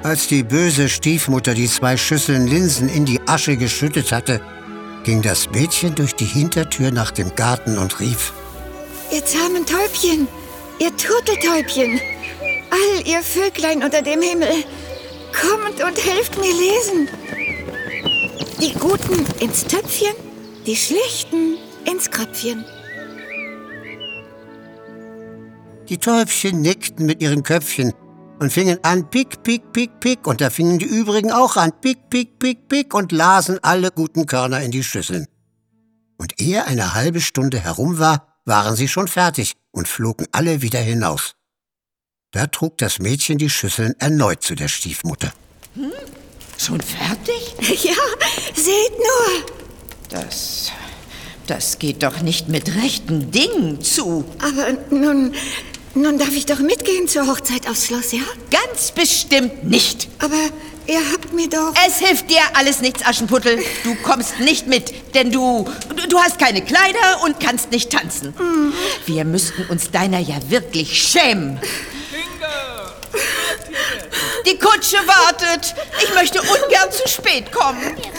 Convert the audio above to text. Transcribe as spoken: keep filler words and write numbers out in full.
Als die böse Stiefmutter die zwei Schüsseln Linsen in die Asche geschüttet hatte, ging das Mädchen durch die Hintertür nach dem Garten und rief: Ihr zahmen Täubchen, ihr Turteltäubchen, all ihr Vöglein unter dem Himmel, kommt und helft mir lesen. Die Guten ins Töpfchen, die Schlechten ins Kröpfchen. Die Täubchen nickten mit ihren Köpfchen und fingen an, pick, pick, pick, pick, und da fingen die übrigen auch an, pick, pick, pick, pick, und lasen alle guten Körner in die Schüsseln. Und ehe eine halbe Stunde herum war, waren sie schon fertig und flogen alle wieder hinaus. Da trug das Mädchen die Schüsseln erneut zu der Stiefmutter. Hm? Schon fertig? Ja, seht nur. Das, das geht doch nicht mit rechten Dingen zu. Aber nun, nun darf ich doch mitgehen zur Hochzeit aufs Schloss, ja? Ganz bestimmt nicht. Aber ihr habt mir doch... Es hilft dir alles nichts, Aschenputtel. Du kommst nicht mit, denn du, du, du hast keine Kleider und kannst nicht tanzen. Mhm. Wir müssten uns deiner ja wirklich schämen. Die Kutsche wartet. Ich möchte ungern zu spät kommen.